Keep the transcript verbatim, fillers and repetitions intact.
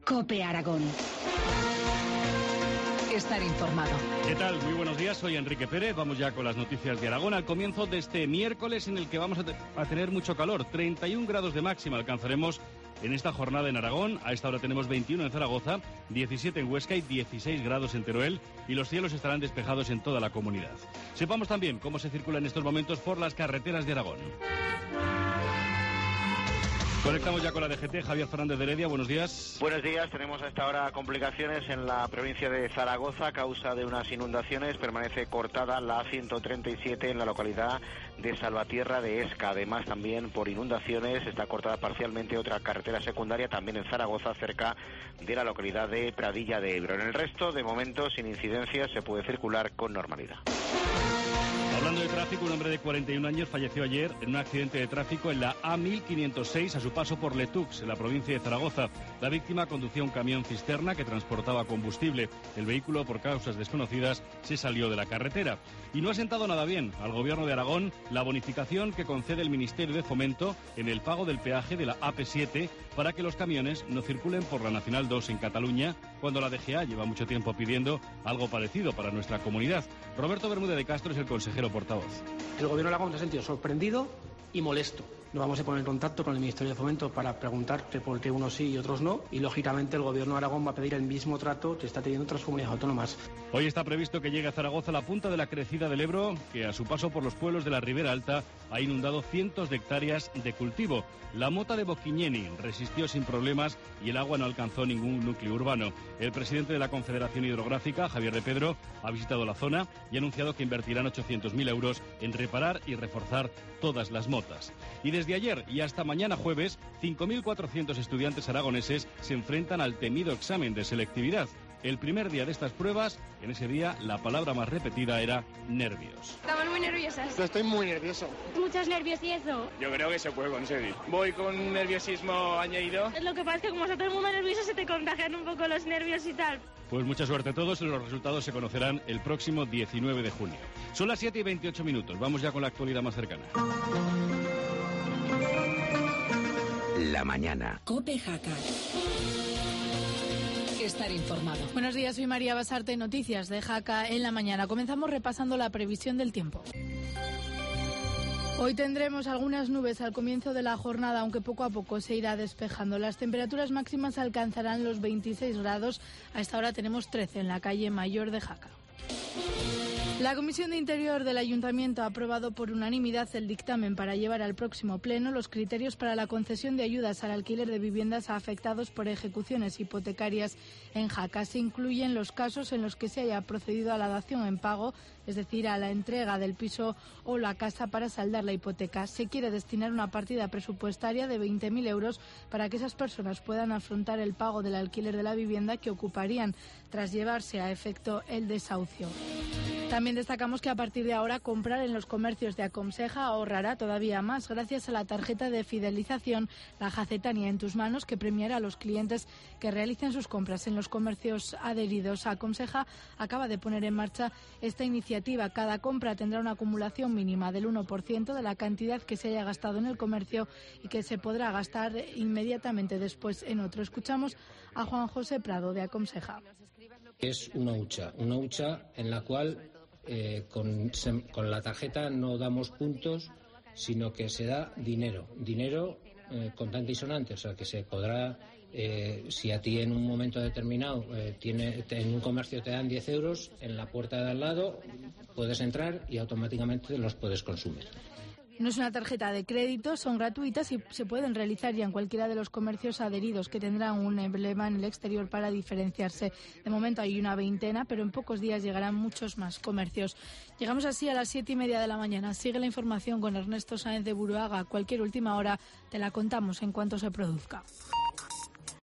COPE Aragón. Estar informado. ¿Qué tal? Muy buenos días, soy Enrique Pérez. Vamos ya con las noticias de Aragón al comienzo de este miércoles en el que vamos a, te a tener mucho calor. treinta y un grados de máxima alcanzaremos en esta jornada en Aragón. A esta hora tenemos veintiuno en Zaragoza, diecisiete en Huesca y dieciséis grados en Teruel, y los cielos estarán despejados en toda la comunidad. Sepamos también cómo se circula en estos momentos por las carreteras de Aragón. Conectamos ya con la D G T. Javier Fernández de Heredia, buenos días. Buenos días, tenemos a esta hora complicaciones en la provincia de Zaragoza a causa de unas inundaciones. Permanece cortada la A ciento treinta y siete en la localidad de Salvatierra de Esca. Además, también por inundaciones está cortada parcialmente otra carretera secundaria también en Zaragoza, cerca de la localidad de Pradilla de Ebro. En el resto, de momento, sin incidencias, se puede circular con normalidad. Hablando de tráfico, un hombre de cuarenta y un años falleció ayer en un accidente de tráfico en la A mil quinientos seis a su paso por Letux, en la provincia de Zaragoza. La víctima conducía un camión cisterna que transportaba combustible. El vehículo, por causas desconocidas, se salió de la carretera. Y no ha sentado nada bien al Gobierno de Aragón la bonificación que concede el Ministerio de Fomento en el pago del peaje de la A P siete para que los camiones no circulen por la Nacional dos en Cataluña, cuando la D G A lleva mucho tiempo pidiendo algo parecido para nuestra comunidad. Roberto Bermúdez de Castro es el consejero portavoz. El Gobierno de Aragón se ha sentido sorprendido y molesto. Nos vamos a poner en contacto con el Ministerio de Fomento para preguntarte por qué unos sí y otros no, y lógicamente el Gobierno de Aragón va a pedir el mismo trato que está teniendo otras comunidades autónomas. Hoy está previsto que llegue a Zaragoza la punta de la crecida del Ebro, que a su paso por los pueblos de la Ribera Alta ha inundado cientos de hectáreas de cultivo. La mota de Boquiñeni resistió sin problemas y el agua no alcanzó ningún núcleo urbano. El presidente de la Confederación Hidrográfica, Javier de Pedro, ha visitado la zona y ha anunciado que invertirán ochocientos mil euros en reparar y reforzar todas las motas. Y desde ayer y hasta mañana jueves, cinco mil cuatrocientos estudiantes aragoneses se enfrentan al temido examen de selectividad. El primer día de estas pruebas, en ese día, la palabra más repetida era nervios. Estamos muy nerviosas. Yo estoy muy nervioso. Muchos nervios y eso. Yo creo que se puede conseguir. Voy con un nerviosismo añadido. Lo que pasa es que como está todo el mundo nervioso se te contagian un poco los nervios y tal. Pues mucha suerte a todos, los resultados se conocerán el próximo diecinueve de junio. Son las siete y veintiocho minutos, vamos ya con la actualidad más cercana. La mañana. COPE Jaca. Estar informado. Buenos días, soy María Basarte, noticias de Jaca en la mañana. Comenzamos repasando la previsión del tiempo. Hoy tendremos algunas nubes al comienzo de la jornada, aunque poco a poco se irá despejando. Las temperaturas máximas alcanzarán los veintiséis grados. A esta hora tenemos trece en la calle Mayor de Jaca. La Comisión de Interior del Ayuntamiento ha aprobado por unanimidad el dictamen para llevar al próximo pleno los criterios para la concesión de ayudas al alquiler de viviendas a afectados por ejecuciones hipotecarias en Jaca. Se incluyen los casos en los que se haya procedido a la dación en pago, es decir, a la entrega del piso o la casa para saldar la hipoteca. Se quiere destinar una partida presupuestaria de veinte mil euros para que esas personas puedan afrontar el pago del alquiler de la vivienda que ocuparían tras llevarse a efecto el desahucio. También destacamos que a partir de ahora comprar en los comercios de Aconseja ahorrará todavía más gracias a la tarjeta de fidelización La Jacetania en tus manos, que premiará a los clientes que realicen sus compras en los comercios adheridos. Aconseja acaba de poner en marcha esta iniciativa. Cada compra tendrá una acumulación mínima del uno por ciento de la cantidad que se haya gastado en el comercio y que se podrá gastar inmediatamente después en otro. Escuchamos a Juan José Prado de Aconseja. Es una hucha, una hucha en la cual eh, con, se, con la tarjeta no damos puntos, sino que se da dinero, dinero eh, contante y sonante, o sea que se podrá, eh, si a ti en un momento determinado eh, tiene, en un comercio te dan diez euros, en la puerta de al lado puedes entrar y automáticamente los puedes consumir. No es una tarjeta de crédito, son gratuitas y se pueden realizar ya en cualquiera de los comercios adheridos, que tendrán un emblema en el exterior para diferenciarse. De momento hay una veintena, pero en pocos días llegarán muchos más comercios. Llegamos así a las siete y media de la mañana. Sigue la información con Ernesto Sáenz de Buruaga. Cualquier última hora te la contamos en cuanto se produzca.